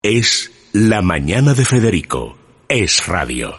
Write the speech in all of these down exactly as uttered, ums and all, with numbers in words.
Es La Mañana de Federico. Es radio.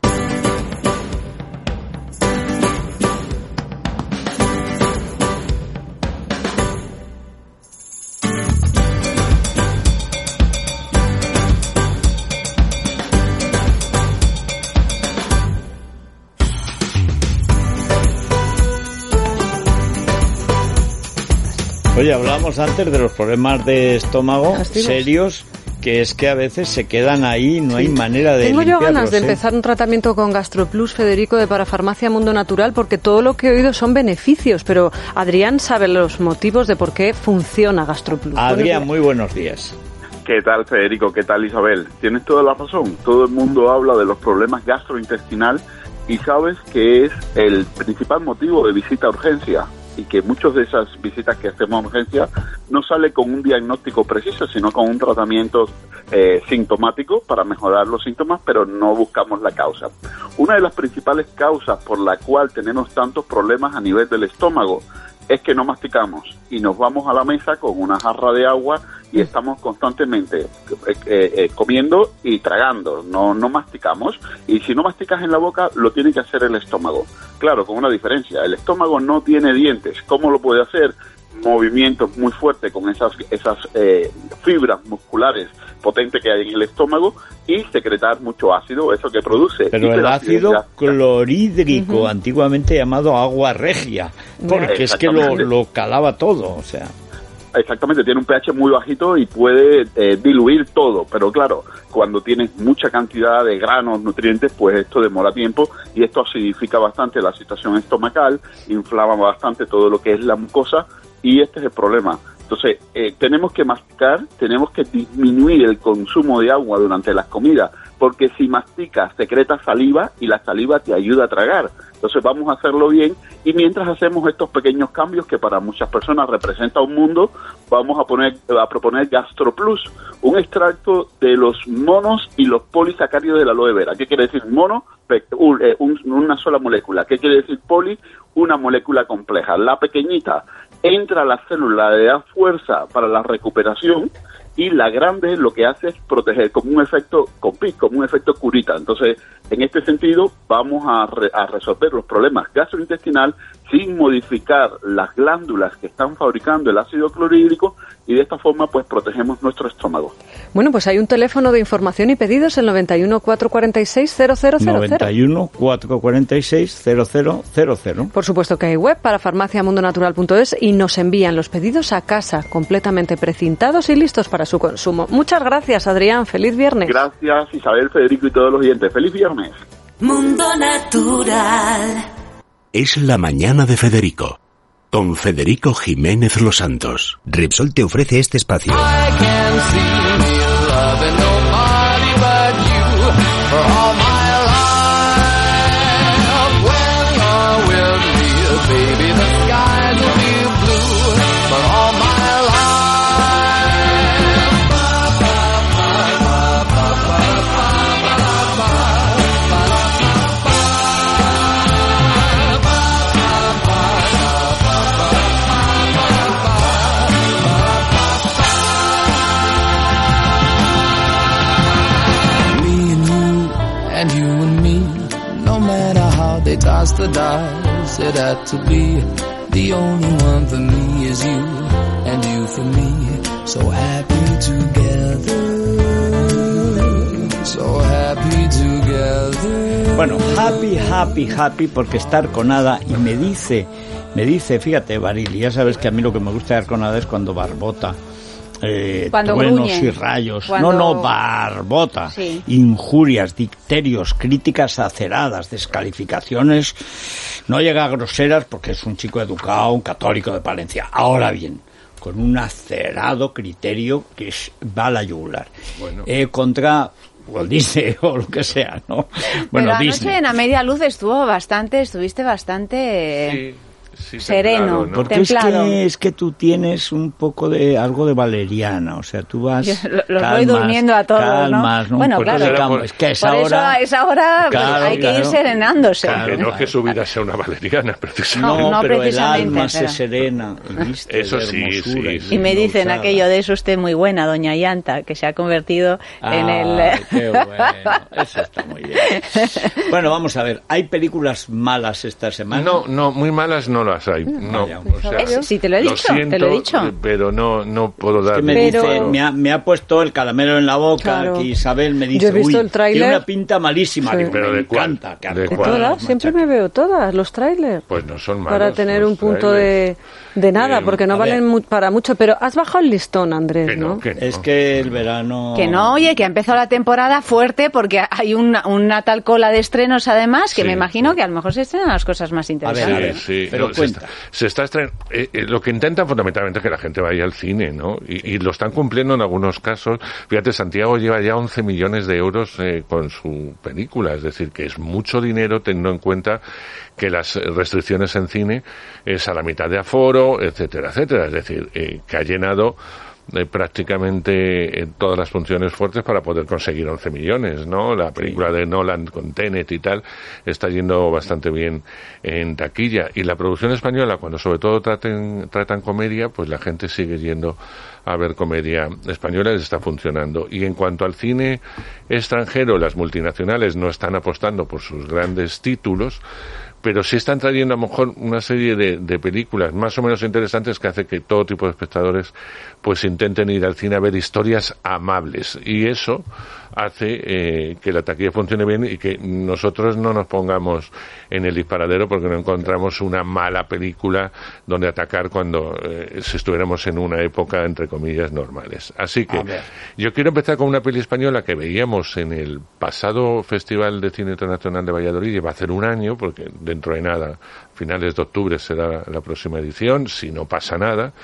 Oye, hablábamos antes de los problemas de estómago Castigos. serios, que es que a veces se quedan ahí, no hay Sí. manera de Tengo yo limpiarlos, ganas de ¿eh? empezar un tratamiento con GastroPlus, Federico, de Parafarmacia Mundo Natural, porque todo lo que he oído son beneficios, pero Adrián sabe los motivos de por qué funciona GastroPlus. Adrián, muy buenos días. ¿Qué tal, Federico? ¿Qué tal, Isabel? Tienes toda la razón. Todo el mundo habla de los problemas gastrointestinales y sabes que es el principal motivo de visita a urgencia, y que muchas de esas visitas que hacemos a urgencia no sale con un diagnóstico preciso, sino con un tratamiento eh, sintomático para mejorar los síntomas, pero no buscamos la causa. Una de las principales causas por la cual tenemos tantos problemas a nivel del estómago es que no masticamos y nos vamos a la mesa con una jarra de agua y estamos constantemente eh, eh, comiendo y tragando, no, no masticamos, y si no masticas en la boca lo tiene que hacer el estómago. Claro, con una diferencia, el estómago no tiene dientes. ¿Cómo lo puede hacer? Movimientos muy fuertes con esas, esas eh, fibras musculares potentes que hay en el estómago y secretar mucho ácido, eso que produce. Pero el ácido gástrica. clorhídrico, Uh-huh. antiguamente llamado agua regia, porque es que lo, lo calaba todo, o sea... Exactamente, tiene un pH muy bajito y puede eh, diluir todo, pero claro, cuando tienes mucha cantidad de granos, nutrientes, pues esto demora tiempo y esto acidifica bastante la situación estomacal, inflama bastante todo lo que es la mucosa y este es el problema. Entonces, eh, tenemos que masticar, tenemos que disminuir el consumo de agua durante las comidas, porque si masticas, secretas saliva y la saliva te ayuda a tragar. Entonces vamos a hacerlo bien y mientras hacemos estos pequeños cambios que para muchas personas representa un mundo, vamos a poner a proponer GastroPlus, un extracto de los monos y los polisacáridos de la aloe vera. ¿Qué quiere decir mono? Un, eh, un, una sola molécula. ¿Qué quiere decir poli? Una molécula compleja. La pequeñita entra a la célula, le da fuerza para la recuperación, y la grande lo que hace es proteger, como un efecto compit, como un efecto curita. Entonces, en este sentido, vamos a, re, a resolver los problemas gastrointestinales sin modificar las glándulas que están fabricando el ácido clorhídrico, y de esta forma pues protegemos nuestro estómago. Bueno, pues hay un teléfono de información y pedidos, el noventa y uno, cuatrocientos cuarenta y seis, cero cero cero cero. noventa y uno, cuatrocientos cuarenta y seis, cero cero cero cero. Por supuesto que hay web para farmacia mundo natural punto es y nos envían los pedidos a casa, completamente precintados y listos para su consumo. Muchas gracias, Adrián. Feliz viernes. Gracias, Isabel, Federico y todos los oyentes. Feliz viernes. Mundo Natural. Es La Mañana de Federico, con Federico Jiménez Los Santos. Repsol te ofrece este espacio. Toss the dice, it had to be. The only one for me is you, and you for me. So happy together, so happy together. Bueno, happy, happy, happy, porque estar con Ada, y me dice, me dice, fíjate, Barili, ya sabes que a mí lo que me gusta dar con Ada es cuando barbota. Eh, Cuando truenos gruñe. y rayos, Cuando... no, no, barbota, sí. Injurias, dicterios, críticas aceradas, descalificaciones, no llega a groseras porque es un chico educado, un católico de Palencia. Ahora bien, con un acerado criterio que es, va a la yugular. Bueno. Eh, contra Walt Disney o lo que sea, ¿no? Bueno, Pero anoche Disney. en A Media Luz estuvo bastante, estuviste bastante... Sí. sí, sereno, templado, ¿no? Porque templado. es que, es que tú tienes un poco de algo de valeriana, o sea, tú vas... Yo lo- los calmas, voy durmiendo a todos, calmas, ¿no? Un Bueno, poco claro. de calma. Por- Es que a esa Por eso hora... a esa hora Claro, hay que ir claro. serenándose. Claro. Que no es que su vida sea una valeriana, precisamente. No, No, pero el precisamente, alma pero- se serena y viste Eso de sí, hermosura sí, y sí. Y me dicen endulzada. aquello de es usted muy buena, doña Yanta, que se ha convertido en el... Ay, qué bueno, eso está muy bien. Bueno, vamos a ver, ¿hay películas malas esta semana? No, no, muy malas no las hay. No, Vaya, o sea, Es- sí, te lo he lo dicho, te siento, lo he dicho. eh, pero no, no puedo dar. Que me Pero- dice, me ha, me ha puesto el caramelo en la boca, Claro. que Isabel me dice, Yo he visto uy, el tráiler. tiene una pinta malísima, Sí. digo, ¿Pero me de cuál? encanta. que ¿De algo cuál? malo, Todas, siempre machaca. me veo todas, los trailers. Pues no son malos. Para tener los un punto trailers. de, de nada, Eh, porque no a valen ver. mu- para mucho. Pero has bajado el listón, Andrés, Que no, ¿no? que no. Es que el verano... Que no, oye, que ha empezado la temporada fuerte porque hay una, una tal cola de estrenos además que Sí, me imagino sí. que a lo mejor se estrenan las cosas más ver, interesantes. a ver. Sí, sí, Pero no, se cuenta. está, se está estren- eh, eh, lo que intentan fundamentalmente es que la gente vaya al cine, ¿no? Y, y lo están cumpliendo en algunos casos. Fíjate, Santiago lleva ya once millones de euros eh, con su película, es decir, que es mucho dinero teniendo en cuenta que las restricciones en cine es a la mitad de aforo, etcétera, etcétera. Es decir, eh, que ha llenado eh, prácticamente en todas las funciones fuertes para poder conseguir once millones, ¿no? La película de Nolan con Tenet y tal está yendo bastante bien en taquilla. Y la producción española, cuando sobre todo traten, tratan comedia, pues la gente sigue yendo a ver comedia española y les está funcionando. Y en cuanto al cine extranjero, las multinacionales no están apostando por sus grandes títulos, pero sí están trayendo a lo mejor una serie de, de películas más o menos interesantes que hace que todo tipo de espectadores pues intenten ir al cine a ver historias amables, y eso hace eh, que la taquilla funcione bien y que nosotros no nos pongamos en el disparadero porque no encontramos una mala película donde atacar cuando eh, si estuviéramos en una época entre comillas normales. Así que A ver. yo quiero empezar con una peli española que veíamos en el pasado Festival de Cine Internacional de Valladolid, y va a hacer un año porque dentro de nada, finales de octubre será la próxima edición, si no pasa nada.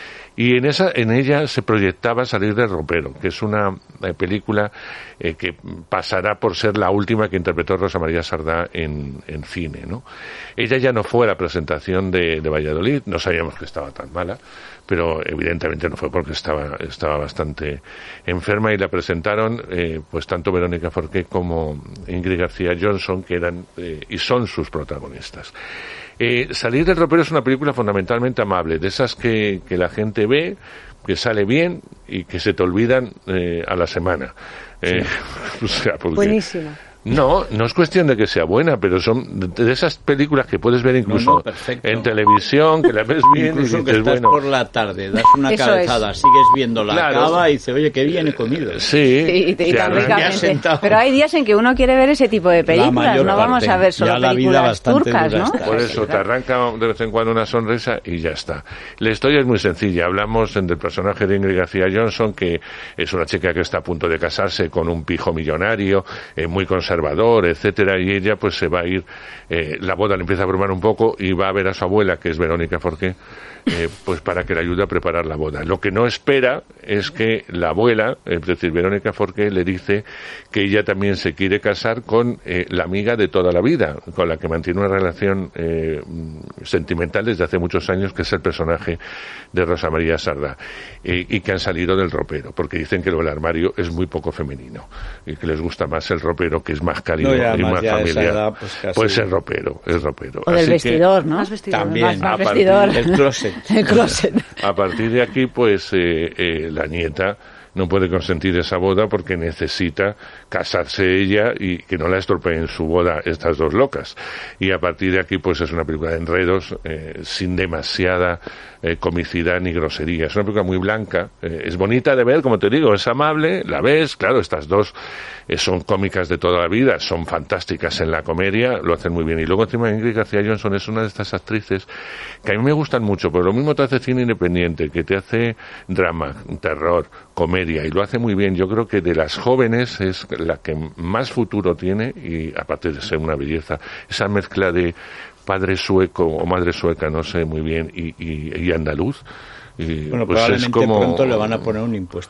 Y en esa, en ella se proyectaba Salir del ropero, que es una eh, película eh, que pasará por ser la última que interpretó Rosa María Sardá en, en cine, ¿no? Ella ya no fue a la presentación de, de Valladolid, no sabíamos que estaba tan mala, pero evidentemente no fue porque estaba, estaba bastante enferma, y la presentaron eh, pues tanto Verónica Forqué como Ingrid García Johnson, que eran eh, y son sus protagonistas. Eh, Salir del ropero es una película fundamentalmente amable, de esas que, que la gente ve, que sale bien y que se te olvidan eh, a la semana. Eh, o sea, porque- Buenísima. No, no es cuestión de que sea buena, pero son de de esas películas que puedes ver incluso No, no, perfecto. en televisión, que la ves bien Incluso y que dices, estás bueno, por la tarde, das una Eso cabezada, es. sigues viendo la Claro. cava y dices, oye, qué bien he comido. sí, Y, y te tan arranca- ricamente. sentado. Pero hay días en que uno quiere ver ese tipo de películas, mayor no vamos parte. a ver solo Ya la vida películas bastante turcas, dura ¿no? está. Por Sí, eso, te claro. arranca de vez en cuando una sonrisa y ya está. La historia es muy sencilla. Hablamos en del personaje de Ingrid García Johnson, que es una chica que está a punto de casarse con un pijo millonario, eh, muy conservador, etcétera, y ella pues se va a ir, eh, la boda le empieza a abrumar un poco y va a ver a su abuela, que es Verónica Forqué, eh, pues para que le ayude a preparar la boda. Lo que no espera es que la abuela, es decir, Verónica Forqué, le dice que ella también se quiere casar con eh, la amiga de toda la vida, con la que mantiene una relación eh, sentimental desde hace muchos años, que es el personaje de Rosa María Sardá, eh, y que han salido del ropero, porque dicen que lo del armario es muy poco femenino, y que les gusta más el ropero, que es más cálido No, y y además más ya a esa familiar. edad, pues, casi- Pues es ropero, es ropero. O del Así que, vestidor, ¿no? Más vestidor. También, Más, más a partir vestidor. del closet. El closet. a partir de aquí, pues eh, eh, la nieta no puede consentir esa boda porque necesita casarse ella y que no la estropeen su boda estas dos locas. Y a partir de aquí, pues es una película de enredos eh, sin demasiada eh, comicidad ni grosería. Es una película muy blanca, eh, es bonita de ver, como te digo, es amable, la ves, claro, estas dos eh, son cómicas de toda la vida, son fantásticas en la comedia, lo hacen muy bien. Y luego encima Ingrid García Johnson es una de estas actrices que a mí me gustan mucho, pero lo mismo te hace cine independiente, que te hace drama, terror, comedia, y lo hace muy bien. Yo creo que de las jóvenes es la que más futuro tiene, y aparte de ser una belleza, esa mezcla de padre sueco o madre sueca, no sé muy bien, y, y, y andaluz. Y Bueno, pues probablemente es como... pronto le van a poner un impuesto.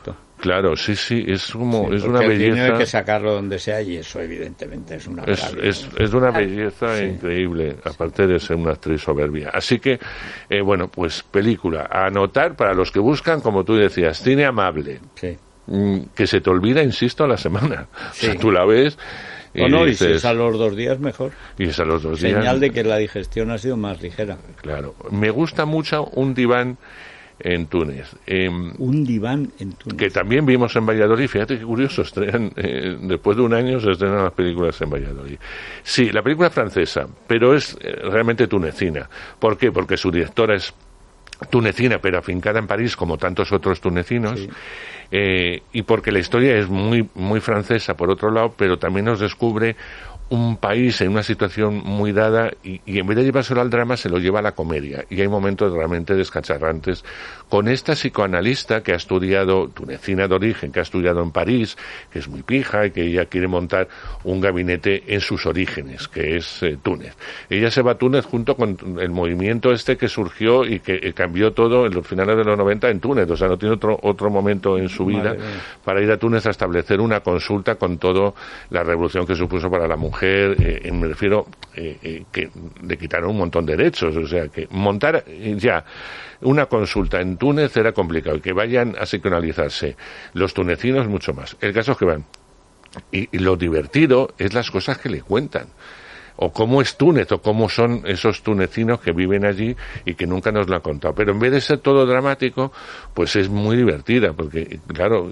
Claro, sí, sí, es como, sí, es una el belleza. cine hay que sacarlo donde sea y eso evidentemente es una Es, es, es de una belleza sí. increíble, aparte de ser una actriz soberbia. Así que, eh, bueno, pues película, a anotar para los que buscan, como tú decías, cine amable. Sí. Que se te olvida, insisto, a la semana. Sí. O sea, tú la ves y o no, dices, y si es a los dos días, mejor. Y es a los dos Señal días. Señal de que la digestión ha sido más ligera. Claro. Me gusta mucho Un diván en Túnez. Eh, un diván en Túnez. Que también vimos en Valladolid. Fíjate qué curioso, estrenan, eh, después de un año se estrenan las películas en Valladolid. Sí, la película es francesa, pero es eh, realmente tunecina. ¿Por qué? Porque su directora es tunecina, pero afincada en París, como tantos otros tunecinos. Sí. Eh, y porque la historia es muy, muy francesa, por otro lado, pero también nos descubre un país en una situación muy dada y, y en vez de llevárselo al drama se lo lleva a la comedia y hay momentos realmente descacharrantes con esta psicoanalista que ha estudiado, tunecina de origen, que ha estudiado en París, que es muy pija y que ella quiere montar un gabinete en sus orígenes, que es eh, Túnez. Ella se va a Túnez junto con el movimiento este que surgió y que eh, cambió todo en los finales de los noventa en Túnez, o sea, no tiene otro otro momento en su vida para ir a Túnez a establecer una consulta con toda la revolución que supuso para la mujer. Eh, me refiero eh, eh, que le quitaron un montón de derechos, o sea que montar eh, ya una consulta en Túnez era complicado y que vayan a psicoanalizarse los tunecinos mucho más. El caso es que van y, y lo divertido es las cosas que le cuentan o cómo es Túnez, o cómo son esos tunecinos que viven allí y que nunca nos lo han contado. Pero en vez de ser todo dramático, pues es muy divertida, porque, claro,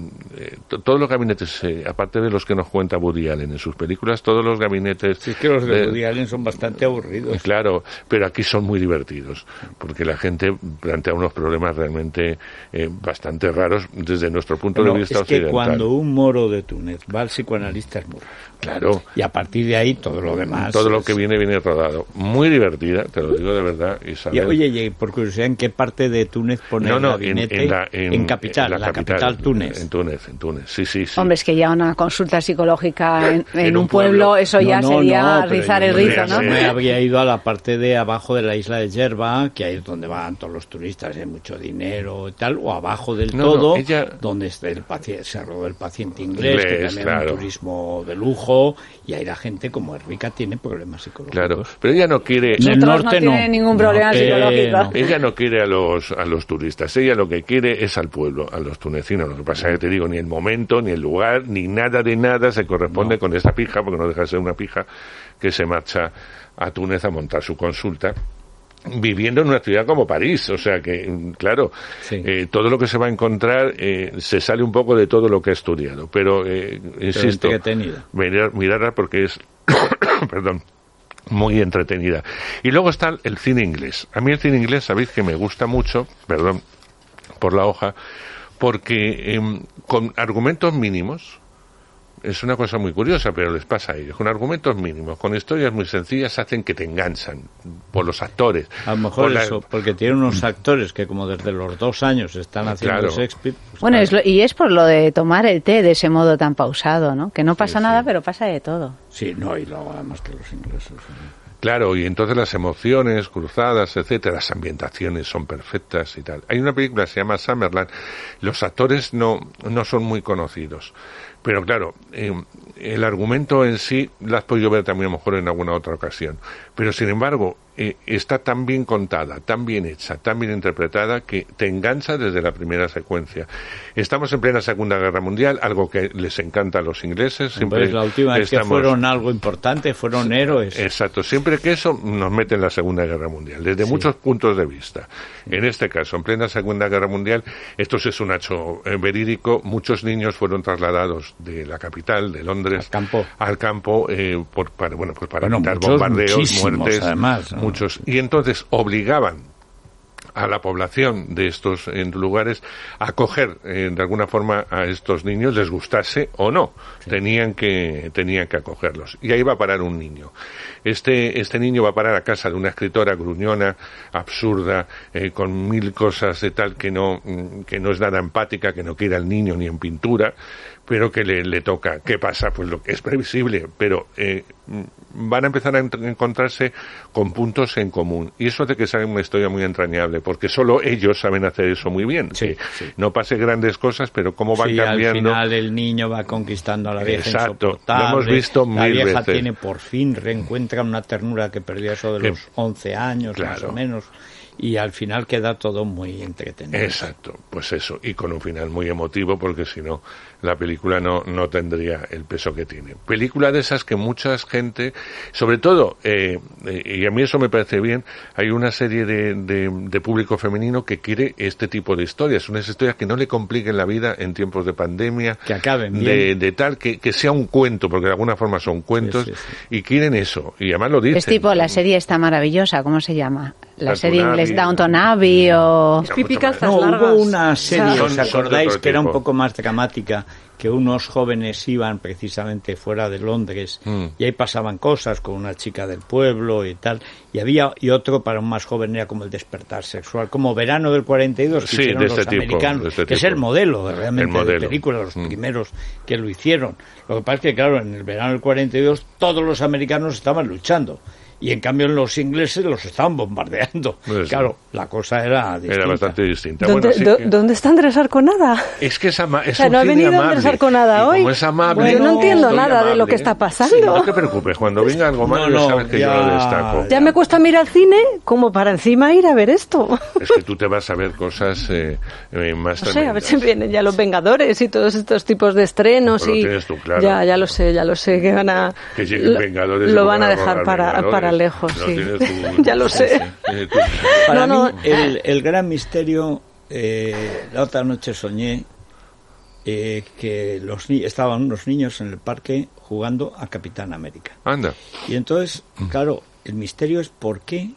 eh, todos los gabinetes, eh, aparte de los que nos cuenta Woody Allen en sus películas, todos los gabinetes... Sí, es que los de, de Woody Allen son bastante aburridos. Claro, pero aquí son muy divertidos, porque la gente plantea unos problemas realmente eh, bastante raros desde nuestro punto pero de vista es occidental. Es que cuando un moro de Túnez va al psicoanalista es muy raro. Claro. Y a partir de ahí todo lo demás... Todo lo que viene, viene rodado. Muy divertida, te lo digo de verdad, Isabel. Y, oye, y por curiosidad, ¿en qué parte de Túnez pone no, no, el gabinete? En, en, la, en, en capital, en la, la capital, capital Túnez. En Túnez, en Túnez, sí, sí, sí. Hombre, es que ya una consulta psicológica en, en, en un, un pueblo, pueblo, eso no, ya no, sería no, rizar el rizo, ¿no? Me había ido a la parte de abajo de la isla de Yerba, que ahí es donde van todos los turistas, hay mucho dinero y tal, o abajo del no, todo, no, ella... donde está el paciente, se rodó el paciente inglés, inglés que también claro. es un turismo de lujo, y ahí la gente, como es rica, tiene problemas psicológicos. Claro, pero ella no quiere... En el norte no tiene no. ningún problema norte, psicológico. No. Ella no quiere a los a los turistas, ella lo que quiere es al pueblo, a los tunecinos. Lo que pasa es que te digo, ni el momento, ni el lugar, ni nada de nada se corresponde no. con esa pija, porque no deja de ser una pija, que se marcha a Túnez a montar su consulta, viviendo en una ciudad como París, o sea que, claro, sí. eh, todo lo que se va a encontrar eh, se sale un poco de todo lo que ha estudiado, pero, eh, insisto, mirar, mirarla porque es, perdón, muy entretenida. Y luego está el cine inglés. A mí el cine inglés, sabéis que me gusta mucho, perdón por la hoja, porque eh, con argumentos mínimos, es una cosa muy curiosa, pero les pasa a ellos. Con argumentos mínimos, con historias muy sencillas, hacen que te enganchan por los actores. A lo mejor la... eso, porque tienen unos actores que como desde los dos años están haciendo claro. Shakespeare. Pues bueno, claro. es lo, y es por lo de tomar el té de ese modo tan pausado, ¿no? Que no pasa sí, nada, sí. pero pasa de todo. Sí, no, y luego además que los ingleses... ¿no? Claro, y entonces las emociones cruzadas, etcétera, las ambientaciones son perfectas y tal. Hay una película que se llama Summerland, los actores no, no son muy conocidos, pero claro, eh, el argumento en sí lo has podido ver también a lo mejor en alguna otra ocasión, pero sin embargo eh, está tan bien contada, tan bien hecha, tan bien interpretada que te engancha desde la primera secuencia. Estamos en plena Segunda Guerra Mundial, algo que les encanta a los ingleses. Siempre pues la última vez estamos... que fueron algo importante, fueron héroes. Exacto, siempre que eso nos mete en la Segunda Guerra Mundial, desde sí. muchos puntos de vista. Sí. En este caso, en plena Segunda Guerra Mundial, esto sí es un hecho eh, verídico, muchos niños fueron trasladados de la capital, de Londres, al campo, al campo eh, por, para, bueno, pues para bueno, evitar muchos, bombardeos, muertes, además, ¿no? muchos, y entonces obligaban a la población de estos en lugares a acoger eh, de alguna forma a estos niños, les gustase o no, sí. tenían que tenían que acogerlos. Y ahí va a parar un niño. Este este niño va a parar a casa de una escritora gruñona, absurda, eh, con mil cosas de tal que no que no es nada empática, que no quiere al niño ni en pintura, pero que le, le toca. ¿Qué pasa? Pues lo que es previsible, pero eh, van a empezar a ent- encontrarse con puntos en común. Y eso hace que sea una historia muy entrañable, porque solo ellos saben hacer eso muy bien. Sí, sí. No pase grandes cosas, pero cómo van sí, cambiando. al final el niño va conquistando a la vieja. Exacto, lo hemos visto la mil vieja veces. tiene por fin, reencuentra una ternura que perdió eso de Que- los once años, Claro. más o menos. Y al final queda todo muy entretenido. Exacto, pues eso, y con un final muy emotivo, porque si no, la película no, no tendría el peso que tiene. Película de esas que mucha gente, sobre todo, eh, eh, y a mí eso me parece bien, hay una serie de, de, de público femenino que quiere este tipo de historias, unas historias que no le compliquen la vida en tiempos de pandemia, Que acaben de, bien. de tal, que, que sea un cuento, porque de alguna forma son cuentos, Sí, sí, sí. y quieren eso, y además lo dicen. Es tipo la serie esta maravillosa, ¿cómo se llama? La Downton serie inglés Abbey. Downton Abbey o... Pipi calzas No, largas. hubo una serie, Son- ¿os son de acordáis? otro Que era un tipo. poco más dramática, que unos jóvenes iban precisamente fuera de Londres Mm. y ahí pasaban cosas con una chica del pueblo y tal, y había y otro para un más joven era como el despertar sexual, como Verano del cuarenta y dos que Sí, hicieron de los este tipo, americanos, de este que es tipo. el modelo de, realmente El modelo. de película, los Mm. primeros que lo hicieron. Lo que pasa es que, claro, en el Verano del cuarenta y dos todos los americanos estaban luchando. Y en cambio los ingleses los estaban bombardeando. Pues, claro, la cosa era distinta. Era bastante distinta. ¿Dónde, Bueno, sí do- que- ¿Dónde está Andrés Arconada? Es que es, ama- es O sea, un no ha cine venido amable. Andrés Arconada Y hoy. como es amable, Bueno, no entiendo estoy nada de lo amable. que está pasando. Sí, no te preocupes, cuando venga algo malo, No, no, ya sabes que ya- yo lo destaco. Ya me cuesta mirar al cine como para encima ir a ver esto. Es que tú te vas a ver cosas eh, eh, más No sé, a ver tremendas. si vienen ya los Vengadores y todos estos tipos de estrenos. Pues lo y tienes tú claro. Ya, ya lo sé, ya lo sé, que van a... Que lleguen lo, Vengadores y lo que van a van a dejar rodar para, Vengadores. para lejos, Lo sí. tienes tú- Ya lo sé. Eh, tú- Para No, mí, no. el, el gran misterio, eh, la otra noche soñé eh, que los ni- estaban unos niños en el parque jugando a Capitán América. Anda. Y entonces, claro, el misterio es por qué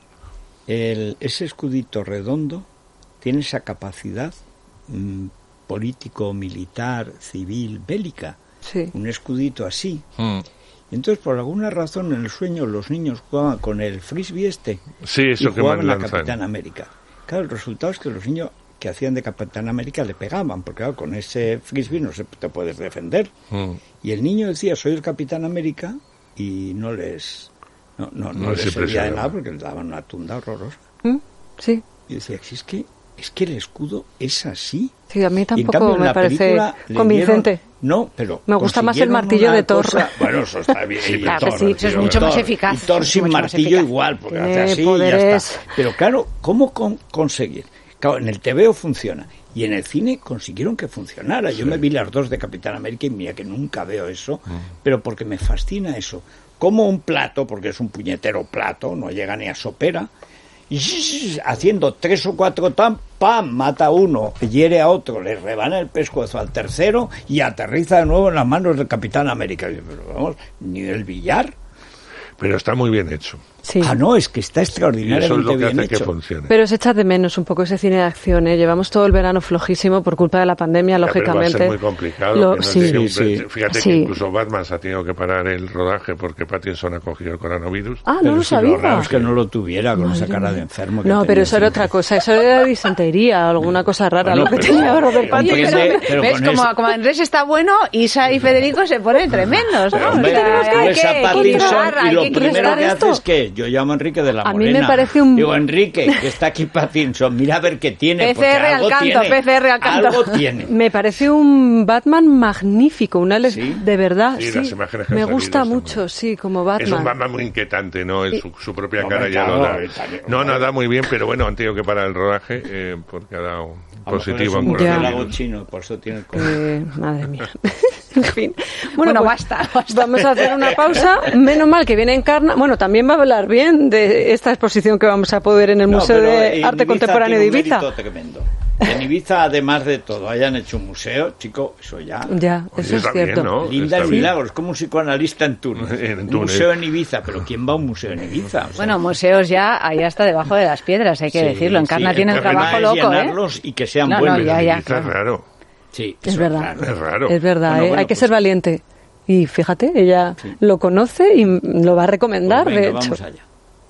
el, ese escudito redondo tiene esa capacidad mm, político, militar, civil, bélica. Sí. Un escudito así. Mm. Y entonces, por alguna razón, en el sueño los niños jugaban con el frisbee este Sí, y eso que jugaban más a lanzan. Capitán América. Claro, el resultado es que los niños que hacían de Capitán América le pegaban, porque claro, con ese frisbee no se te puedes defender. Mm. Y el niño decía, soy el Capitán América, y no les no, no, no No les les servía de impresionaba. nada porque les daban una tunda horrorosa. ¿Mm? Sí. Y decía, si es que es que el escudo es así. Sí, a mí Y en tampoco cambio, en me la parece película le convincente. dieron- no, pero Me gusta más el consiguieron martillo una de Thor. cosa- Bueno, eso está bien. Sí, y claro que Thor, sí, eso es Thor, mucho más Thor. eficaz, Y Thor es sin mucho más martillo eficaz. igual, porque Tiene hace así y poderes. ya está. Pero claro, ¿cómo con- conseguir? Claro, en el T V O funciona. Y en el cine consiguieron que funcionara. Yo me vi las dos de Capitán América y mira que nunca veo eso, pero porque me fascina eso. Como un plato, porque es un puñetero plato, no llega ni a sopera, y haciendo tres o cuatro tam, pam, mata a uno, hiere a otro, le rebana el pescuezo al tercero y aterriza de nuevo en las manos del Capitán América. Y yo, pero vamos, ni el billar. Pero está muy bien hecho. Sí. Ah, no, es que está Y eso es extraordinariamente lo que bien hace que hecho. funcione. Pero se echa de menos un poco ese cine de acción, ¿eh? Llevamos todo el verano flojísimo por culpa de la pandemia, Ya, pero lógicamente. va a ser muy complicado. Lo- que no sí. llegue un- Sí, sí. Fíjate Sí. que incluso Batman se ha tenido que parar el rodaje porque Pattinson ha cogido el coronavirus. Ah, no Pero lo si sabía. Lo raro es que no lo tuviera con esa Madre cara mía. de enfermo. que No, tenía pero eso era siempre. otra cosa. Eso era disentería, alguna cosa rara, Bueno, lo que pero- tenía Robert Oye, Pattinson. pero- pero ¿Ves? con Como, eso- como Andrés está bueno, Isa y Federico se ponen tremendos, Pero, ¿no? hombre, O sea, tú hay ves a que Pattinson controlar, y hay lo que primero contrastar que esto. hace es que yo llamo a Enrique de la A mí Morena. me parece un- Digo, Enrique, que está aquí Pattinson, mira a ver qué tiene. P C R porque algo al canto, tiene, P C R al canto. Algo tiene. Me parece un Batman magnífico, una le- ¿Sí? de verdad, Sí, sí. las imágenes que Me han salido gusta están mucho, muy- sí, como Es un Batman. Batman muy inquietante, ¿no? En su, su propia Hombre, cara ya claro, lo da. y también- No, no da muy bien, pero bueno, han tenido que parar el rodaje eh, porque ha dado A lo mejor positivo es en un Ya. murciélago coronavirus. chino, por eso tiene el COVID. Eh, madre mía. En fin. Bueno, pues, basta, basta. Vamos a hacer una pausa. Menos mal que viene Encarna. Bueno, también va a hablar bien de esta exposición que vamos a poder en el No, Museo pero de en Arte Ibiza Contemporáneo de tiene un Ibiza. mérito tremendo. En Ibiza, además de todo, hayan hecho un museo, chico, eso ya. Ya, Oye, eso es está bien, cierto. ¿no? Linda Está el bien. milagro, es como un psicoanalista en Túnez. En un Túnez. museo en Ibiza, pero ¿quién va a un museo en Ibiza? O sea, Bueno, museos ya, ahí hasta debajo de las piedras, hay que sí, decirlo. Encarna sí, tiene el problema trabajo es loco, ¿eh? llenarlos y que sean No, no, buenos. ya, ya. Ibiza es raro. Sí, Es eso verdad. claro. Es raro. Es verdad, Bueno, ¿eh? bueno, hay que pues- ser valiente. Y fíjate, ella lo conoce y lo va a recomendar, Pues venga, de hecho. vamos allá.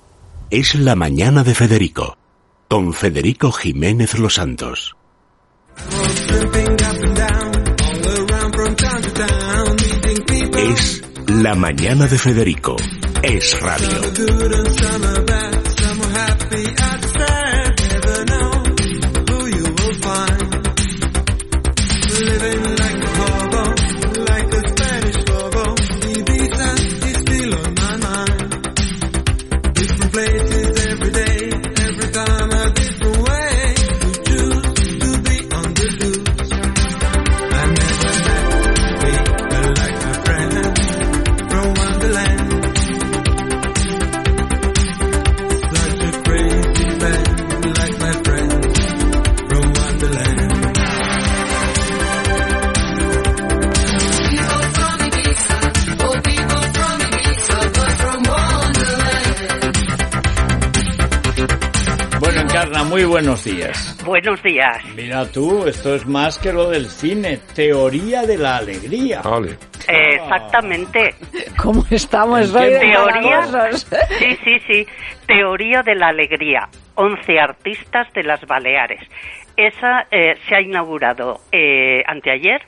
Es la mañana de Federico, con Federico Jiménez Los Santos. Limping up and down, all around from town to Es La Mañana de Federico. Es radio. Muy buenos días. Buenos días. Mira tú, esto es más que lo del cine. Teoría de la alegría. Vale. Eh, exactamente. ¿Cómo estamos hoy? Teoría. Sí, sí, sí. Teoría de la alegría. once artistas de las Baleares. Esa eh, se ha inaugurado eh, anteayer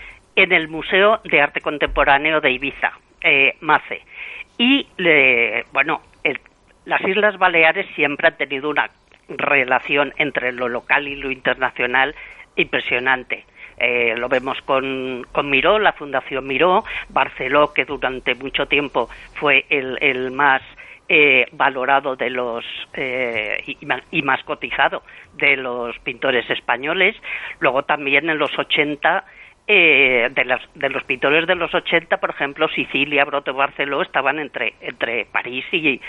en el Museo de Arte Contemporáneo de Ibiza, eh, MACE. Y, le, bueno, el, las Islas Baleares siempre han tenido una relación entre lo local y lo internacional impresionante. Eh, lo vemos con, con Miró, la Fundación Miró, Barceló, que durante mucho tiempo fue el, el más eh, valorado de los eh, y, y más cotizado de los pintores españoles. Luego también en los ochenta, eh, de, las, de los pintores de los ochenta, por ejemplo, Sicilia, Broto, Barceló estaban entre, entre París y,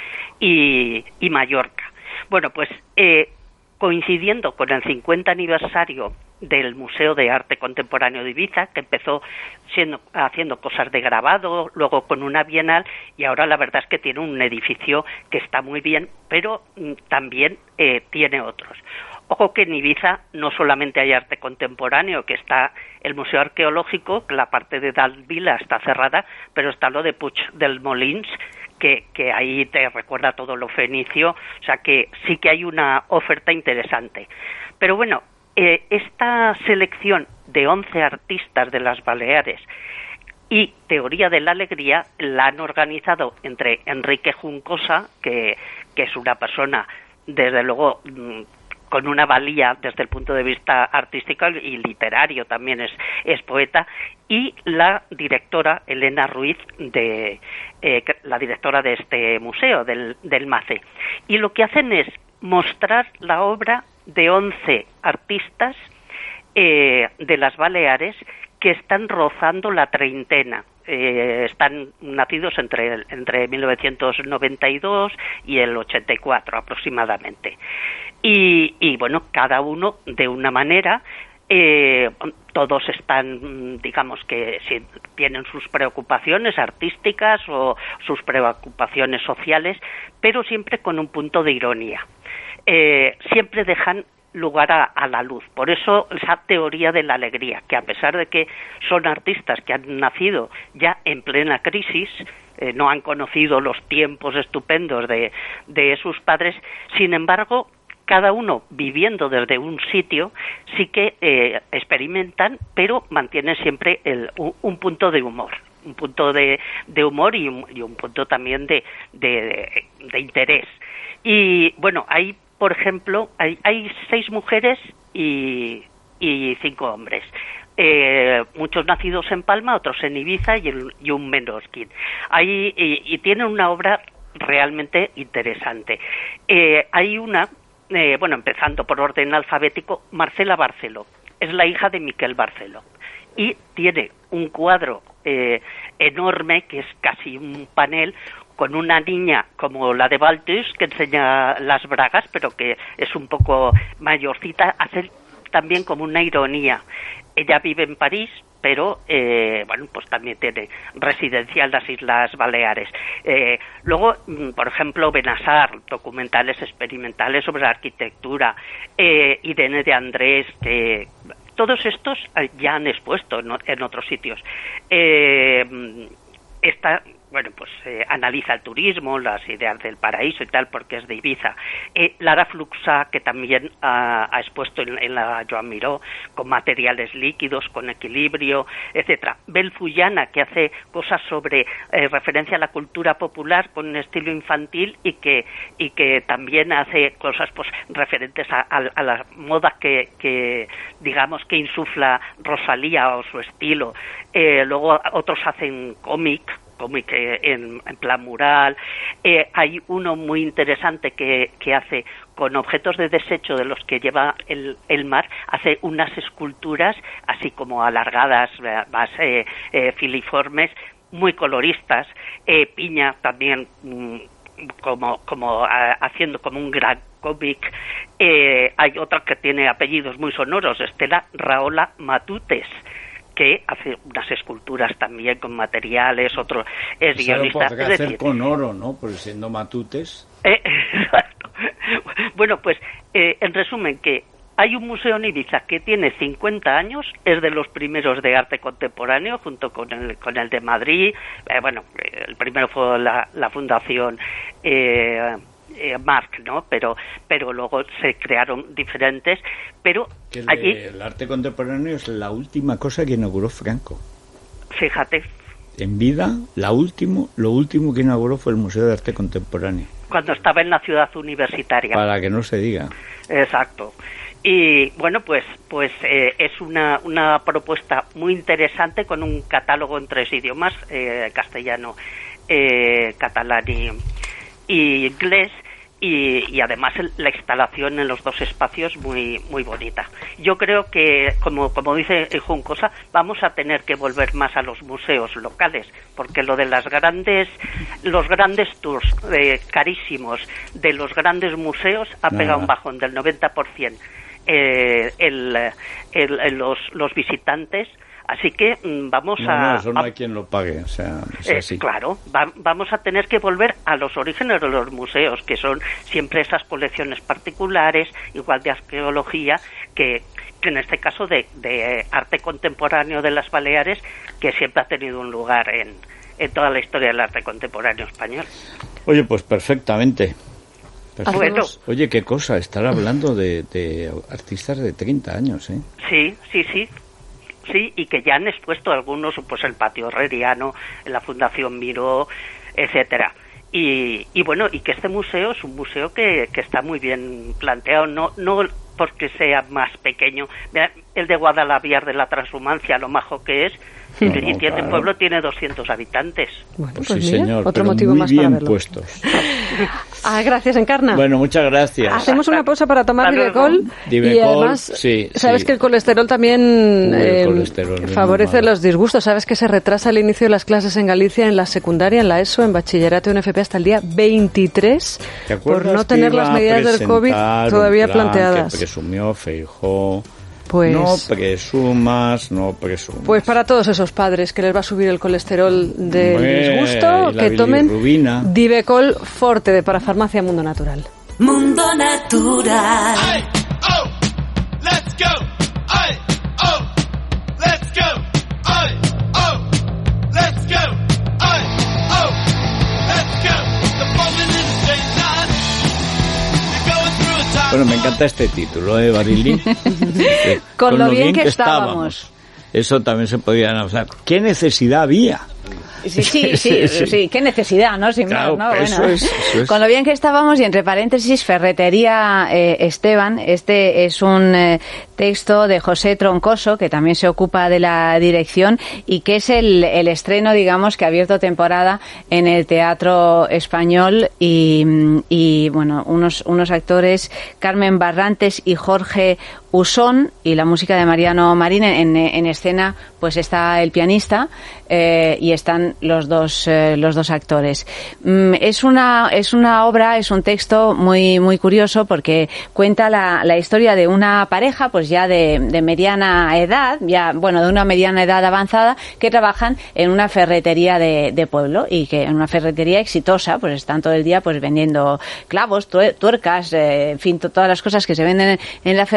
y, y Mallorca. Bueno, pues eh, coincidiendo con el cincuenta aniversario del Museo de Arte Contemporáneo de Ibiza, que empezó siendo, haciendo cosas de grabado, luego con una bienal, y ahora la verdad es que tiene un edificio que está muy bien, pero mm, también eh, tiene otros. Ojo que en Ibiza no solamente hay arte contemporáneo, que está el Museo Arqueológico, que la parte de Dalt Vila está cerrada, pero está lo de Puig del Molins, que, que ahí te recuerda todo lo fenicio, o sea que sí que hay una oferta interesante. Pero bueno, eh, esta selección de once artistas de las Baleares y Teoría de la Alegría la han organizado entre Enrique Juncosa, que, que es una persona, desde luego, con una valía desde el punto de vista artístico y literario, también es, es poeta, y la directora Elena Ruiz, de eh, la directora de este museo, del, del MACE. Y lo que hacen es mostrar la obra de once artistas eh, de las Baleares que están rozando la treintena. Eh, están nacidos entre, entre mil novecientos noventa y dos y el ochenta y cuatro aproximadamente. Y, y bueno, cada uno de una manera, eh, todos están, digamos que si tienen sus preocupaciones artísticas o sus preocupaciones sociales, pero siempre con un punto de ironía. Eh, siempre dejan lugar a, a la luz. Por eso esa teoría de la alegría, que a pesar de que son artistas que han nacido ya en plena crisis, eh, no han conocido los tiempos estupendos de, de sus padres, sin embargo, cada uno viviendo desde un sitio, sí que eh, experimentan, pero mantienen siempre el, un, un punto de humor, un punto de, de humor y un, y un punto también de, de, de interés. Y bueno, hay, por ejemplo, hay, hay seis mujeres y, y cinco hombres. Eh, muchos nacidos en Palma, otros en Ibiza y, el, y un menorquín. Hay, y, y tienen una obra realmente interesante. Eh, hay una, eh, bueno, empezando por orden alfabético, Marcela Barceló. Es la hija de Miquel Barceló. Y tiene un cuadro eh, enorme, que es casi un panel, con una niña como la de Baltus, que enseña las bragas, pero que es un poco mayorcita, hace también como una ironía. Ella vive en París, pero eh, bueno, pues también tiene residencia en las Islas Baleares. Eh, luego, por ejemplo, Benassar, documentales experimentales sobre la arquitectura, eh, Irene de Andrés, que todos estos ya han expuesto en, en otros sitios. Eh, esta Bueno, pues eh, analiza el turismo, las ideas del paraíso y tal, porque es de Ibiza. Eh, Lara Fluxá, que también ha, ha expuesto en, en la Joan Miró, con materiales líquidos, con equilibrio, etcétera. Bel Fullana, que hace cosas sobre eh, referencia a la cultura popular con un estilo infantil y que y que también hace cosas pues referentes a, a, a la moda que, que digamos que insufla Rosalía o su estilo. Eh, luego otros hacen cómic cómic en, en plan mural. Eh, hay uno muy interesante que, que hace con objetos de desecho de los que lleva el, el mar, hace unas esculturas así como alargadas, más eh, eh, filiformes, muy coloristas. eh, Piña también mm, como como a, haciendo como un gran cómic. Eh, hay otra que tiene apellidos muy sonoros, Estela Rahola Matutes, que hace unas esculturas también con materiales. Otro es Eso guionista. lo podría es hacer decir, con oro, ¿no? Porque siendo Matutes. Eh, exacto. Bueno, pues eh, en resumen, que hay un museo en Ibiza que tiene cincuenta años, es de los primeros de arte contemporáneo, junto con el, con el de Madrid. Eh, bueno, el primero fue la, la Fundación eh, eh, Marc, ¿no? Pero, pero luego se crearon diferentes. Pero que el, allí, el arte contemporáneo es la última cosa que inauguró Franco. Fíjate. En vida, la último, lo último que inauguró fue el Museo de Arte Contemporáneo. Cuando estaba en la ciudad universitaria. Para que no se diga. Exacto. Y bueno, pues pues eh, es una, una propuesta muy interesante con un catálogo en tres idiomas, eh, castellano, eh, catalán y, y inglés, y, y además el, la instalación en los dos espacios muy muy bonita. Yo creo que, como como dice Juncosa, vamos a tener que volver más a los museos locales, porque lo de las grandes los grandes tours eh, carísimos de los grandes museos ha pegado un bajón del noventa por ciento. Eh, el, el, el, los, los visitantes, así que mm, vamos no, a... No, eso no a, hay quien lo pague, o sea, es eh, así. Claro, va, vamos a tener que volver a los orígenes de los museos, que son siempre esas colecciones particulares, igual de arqueología, que, que en este caso de, de arte contemporáneo de las Baleares, que siempre ha tenido un lugar en, en toda la historia del arte contemporáneo español. Oye, pues perfectamente. Bueno. Oye, qué cosa, estar hablando de, de artistas de treinta años, ¿eh? Sí, sí, sí. Sí, y que ya han expuesto algunos, pues el Patio Herreriano, la Fundación Miró, etcétera. Y, y bueno, y que este museo es un museo que, que está muy bien planteado, no no porque sea más pequeño. El de Guadalaviar de la Transhumancia, lo majo que es, no, y tiene, claro. el pueblo tiene doscientos habitantes. Bueno, pues, pues sí, mira, señor, otro pero motivo muy más bien para verlo. puestos. Ah, gracias, Encarna. Bueno, muchas gracias. Hacemos una pausa para tomar Divecol, Divecol, y además, sí, sabes sí. que el colesterol también Uy, el eh, colesterol es favorece muy malo. los disgustos. Sabes que se retrasa el inicio de las clases en Galicia, en la secundaria, en la ESO, en bachillerato y en F P hasta el día veintitrés, por no tener las medidas del COVID todavía planteadas. Que presumió Feijóo. Pues, no presumas, no presumas. Pues para todos esos padres que les va a subir el colesterol del Hombre, disgusto, y la que tomen bilirrubina. Divecol Forte de Parafarmacia Mundo Natural. Mundo Natural. Ay, oh, let's go. Ay, oh, let's go. Ay, oh, let's go. Ay, oh, let's go. The falling in a straight line. You're going through a time. Bueno, me encanta este título, ¿eh, Barilín? Con, Con lo bien, bien que estábamos. estábamos. Eso también se podía hablar. ¿Qué necesidad había? Sí, sí, sí, sí, sí, qué necesidad, ¿no? Sin claro, más, ¿no? Eso bueno, es, eso es. Con lo bien que estábamos, y entre paréntesis, Ferretería eh, Esteban. Este es un eh, texto de José Troncoso, que también se ocupa de la dirección, y que es el, el estreno, digamos, que ha abierto temporada en el Teatro Español, y, y bueno, unos, unos actores, Carmen Barrantes y Jorge Usón, y la música de Mariano Marín. En, en escena pues está el pianista eh, y están los dos eh, los dos actores. Mm, es una es una obra, es un texto muy muy curioso, porque cuenta la, la historia de una pareja pues ya de, de mediana edad, ya bueno, de una mediana edad avanzada, que trabajan en una ferretería de, de pueblo, y que en una ferretería exitosa, pues están todo el día pues vendiendo clavos, tuercas, eh, en fin, todas las cosas que se venden en, en la ferretería,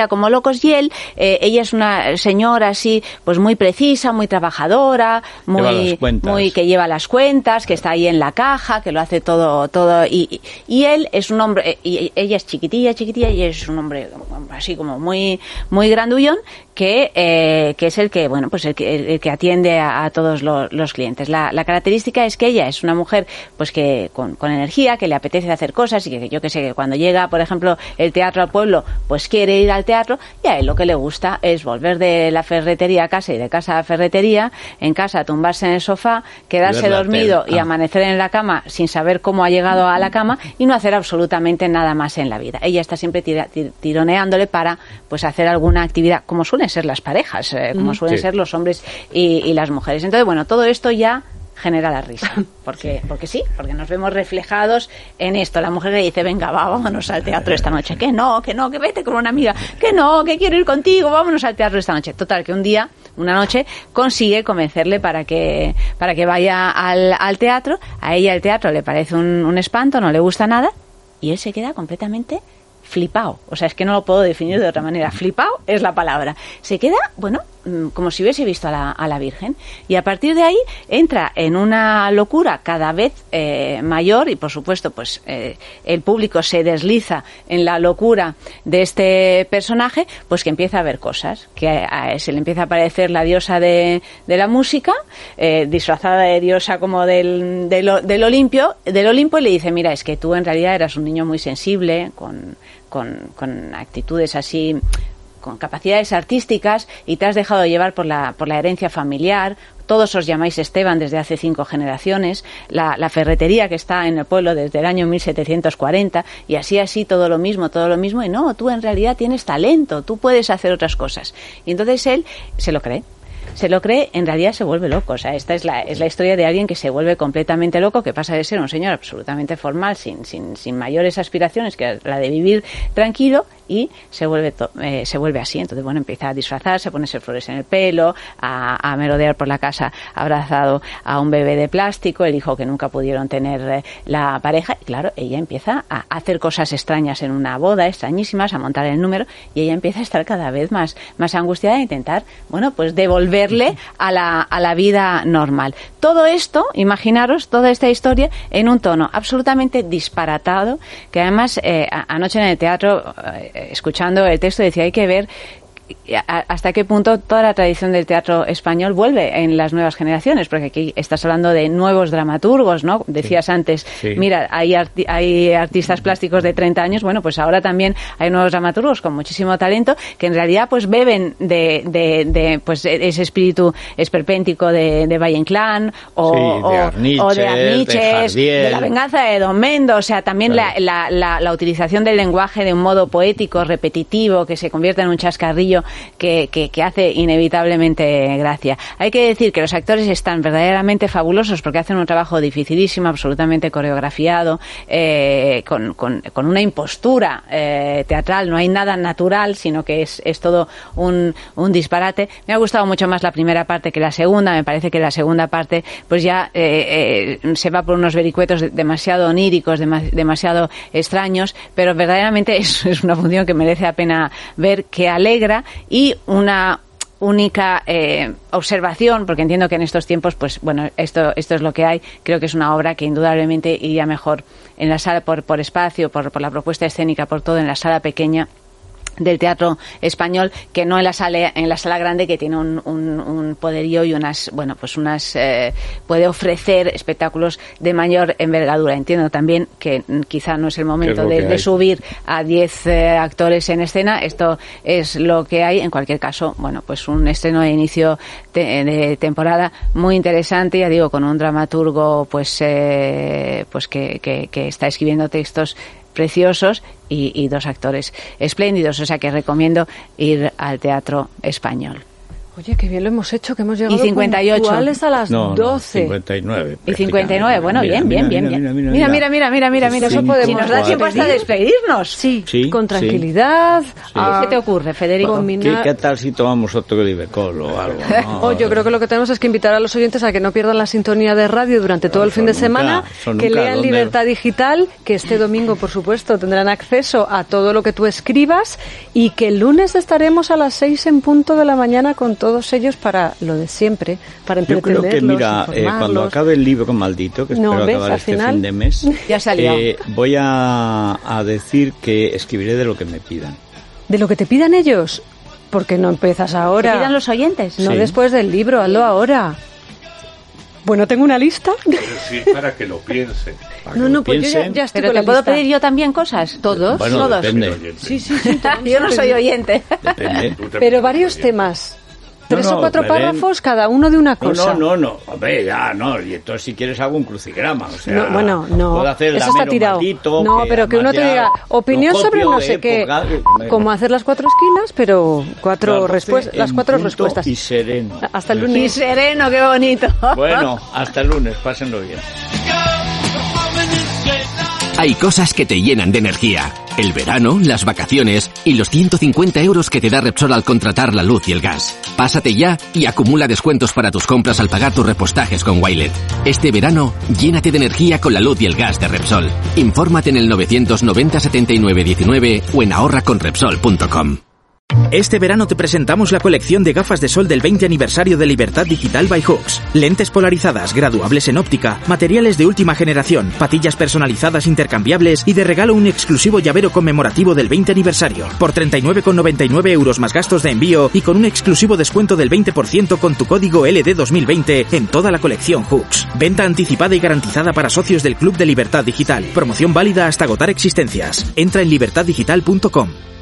vida como locos, y él, eh, ella es una señora así, pues muy precisa, muy trabajadora, muy, muy que lleva las cuentas, que está ahí en la caja, que lo hace todo, todo, y, y él es un hombre, y ella es chiquitilla, chiquitilla, y es un hombre así como muy, muy grandullón, que, eh, que es el que, bueno, pues el que, el, el que atiende a, a todos los, los clientes. La, la característica es que ella es una mujer, pues que con, con energía, que le apetece hacer cosas, y que yo que sé, que cuando llega, por ejemplo, el teatro al pueblo, pues quiere ir al teatro, y a él lo que le gusta es volver de la ferretería a casa y de casa a ferretería, en casa tumbarse en el sofá, quedarse dormido y ah. amanecer en la cama sin saber cómo ha llegado a la cama y no hacer absolutamente nada más en la vida. Ella está siempre tira, tir, tironeándole para, pues, hacer alguna actividad, como suelen ser las parejas, eh, como suelen sí. ser los hombres y, y las mujeres. Entonces, bueno, todo esto ya genera la risa, porque porque sí, porque nos vemos reflejados en esto. La mujer le dice, venga, va, vámonos al teatro esta noche. Que no, que no, que vete con una amiga. Que no, que quiero ir contigo, vámonos al teatro esta noche. Total, que un día, una noche, consigue convencerle para que para que vaya al, al teatro. A ella el teatro le parece un, un espanto, no le gusta nada, y él se queda completamente flipao. O sea, es que no lo puedo definir de otra manera. Flipao es la palabra. Se queda, bueno, como si hubiese visto a la, a la Virgen. Y a partir de ahí entra en una locura cada vez eh, mayor, y por supuesto, pues eh, el público se desliza en la locura de este personaje, pues que empieza a ver cosas. Que a, a, se le empieza a aparecer la diosa de, de la música, eh, disfrazada de diosa como del, del, del Olimpio, del Olimpo, y le dice, mira, es que tú en realidad eras un niño muy sensible, con Con, con actitudes así, con capacidades artísticas, y te has dejado llevar por la, por la herencia familiar. Todos os llamáis Esteban desde hace cinco generaciones, la, la ferretería que está en el pueblo desde el año mil setecientos cuarenta, y así, así, todo lo mismo, todo lo mismo, y no, tú en realidad tienes talento, tú puedes hacer otras cosas. Y entonces él se lo cree. Se lo cree, en realidad se vuelve loco. O sea, esta es la, es la historia de alguien que se vuelve completamente loco, que pasa de ser un señor absolutamente formal, sin, sin, sin mayores aspiraciones que la de vivir tranquilo, y se vuelve to, eh, se vuelve así. Entonces, bueno, empieza a disfrazarse, a ponerse flores en el pelo, a, a merodear por la casa abrazado a un bebé de plástico, el hijo que nunca pudieron tener eh, la pareja. Y claro, ella empieza a hacer cosas extrañas en una boda, extrañísimas, a montar el número, y ella empieza a estar cada vez más, más angustiada, e intentar, bueno, pues devolverle a la, a la vida normal. Todo esto, imaginaros, toda esta historia en un tono absolutamente disparatado, que además eh, anoche en el teatro, eh, escuchando el texto, decía, hay que ver hasta qué punto toda la tradición del teatro español vuelve en las nuevas generaciones, porque aquí estás hablando de nuevos dramaturgos, ¿no? Decías sí. antes, sí. mira, hay, arti hay artistas plásticos de treinta años, bueno, pues ahora también hay nuevos dramaturgos con muchísimo talento, que en realidad pues beben de, de, de pues ese espíritu esperpéntico de, de Valle Inclán, o, sí, de Arniches, o de Arniches, de, de La venganza de Don Mendo, o sea, también claro. la, la, la, la utilización del lenguaje de un modo poético, repetitivo, que se convierte en un chascarrillo Que, que, que hace inevitablemente gracia. Hay que decir que los actores están verdaderamente fabulosos, porque hacen un trabajo dificilísimo, absolutamente coreografiado, eh, con, con, con una impostura eh, teatral. No hay nada natural, sino que es, es todo un, un disparate. Me ha gustado mucho más la primera parte que la segunda. Me parece que la segunda parte pues ya eh, eh, se va por unos vericuetos demasiado oníricos, dem demasiado extraños, pero verdaderamente es, es una función que merece la pena ver, que alegra. Y una única eh, observación, porque entiendo que en estos tiempos, pues bueno, esto esto es lo que hay. Creo que es una obra que indudablemente iría mejor en la sala por, por espacio, por, por la propuesta escénica, por todo, en la sala pequeña del teatro español, que no en la sala en la sala grande, que tiene un, un, un poderío y unas, bueno, pues unas eh, puede ofrecer espectáculos de mayor envergadura. Entiendo también que quizá no es el momento es de, de subir a diez eh, actores en escena. Esto es lo que hay. En cualquier caso, bueno, pues un estreno de inicio de, de temporada muy interesante, ya digo, con un dramaturgo pues eh, pues que, que, que está escribiendo textos preciosos y, y dos actores espléndidos, o sea que recomiendo ir al teatro español. Oye, qué bien lo hemos hecho, que hemos llegado Y cincuenta y ocho. puntuales a las No, no, doce. cincuenta y nueve. Y cincuenta y nueve, bueno, Mira, bien, mira, bien, bien, mira, bien. mira, Mira, mira, mira, mira, mira, Eso si podemos nos da tiempo hasta despedir. despedirnos. Sí, Sí, con sí. tranquilidad. ¿Qué se te ocurre, Federico? Combinar- ¿Qué, ¿Qué tal si tomamos otro Glivecol o algo? No, Oh, yo creo que lo que tenemos es que invitar a los oyentes a que no pierdan la sintonía de radio durante todo el fin de nunca, semana, eso que nunca, lean ¿dónde? Libertad Digital, que este domingo, por supuesto, tendrán acceso a todo lo que tú escribas y que el lunes estaremos a las seis en punto de la mañana con todos ellos para lo de siempre, para Yo creo entretenerlos, que, mira, eh, cuando informarlos. acabe el libro maldito, que No, espero ¿ves? acabar Al este final fin de mes, Ya salió. eh, voy a, a decir que escribiré de lo que me pidan. De lo que te pidan ellos, porque no empiezas ahora. ¿Te pidan los oyentes? No Sí. después del libro, hazlo ahora. Bueno, tengo una lista. Sí, para que lo piensen. Para que No, lo no, pues yo ya, piensen. ya estoy ¿Pero con te la puedo lista. pedir yo también cosas? ¿Todos? Bueno, Todos. depende. Sí, sí, sí. te vamos Yo a no soy pedir. oyente. Depende. Tú te Pero pides varios oyente. temas. No, Tres no, o cuatro Belén. párrafos cada uno de una No, cosa. no, no, no, hombre, ya, no, y entonces si quieres hago un crucigrama, o sea, No, bueno, no, puedo hacer eso Damero está tirado. Maldito, No, pero que uno además te ya diga opinión lo sobre copio no de sé qué, época, que- como hacer las cuatro esquinas, pero cuatro Las doce respuestas, las en cuatro punto respuestas. y sereno. Hasta el Y lunes. sereno, qué bonito. Bueno, hasta el lunes, pásenlo bien. Hay cosas que te llenan de energía. El verano, las vacaciones y los ciento cincuenta euros que te da Repsol al contratar la luz y el gas. Pásate ya y acumula descuentos para tus compras al pagar tus repostajes con Wilet. Este verano, llénate de energía con la luz y el gas de Repsol. Infórmate en el novecientos noventa setenta y nueve diecinueve o en ahorra con repsol punto com. Este verano te presentamos la colección de gafas de sol del veinte aniversario de Libertad Digital by Hooks. Lentes polarizadas, graduables en óptica, materiales de última generación, patillas personalizadas intercambiables y de regalo un exclusivo llavero conmemorativo del veinte aniversario. Por treinta y nueve con noventa y nueve euros más gastos de envío y con un exclusivo descuento del veinte por ciento con tu código L D dos mil veinte en toda la colección Hooks. Venta anticipada y garantizada para socios del Club de Libertad Digital. Promoción válida hasta agotar existencias. Entra en libertad digital punto com.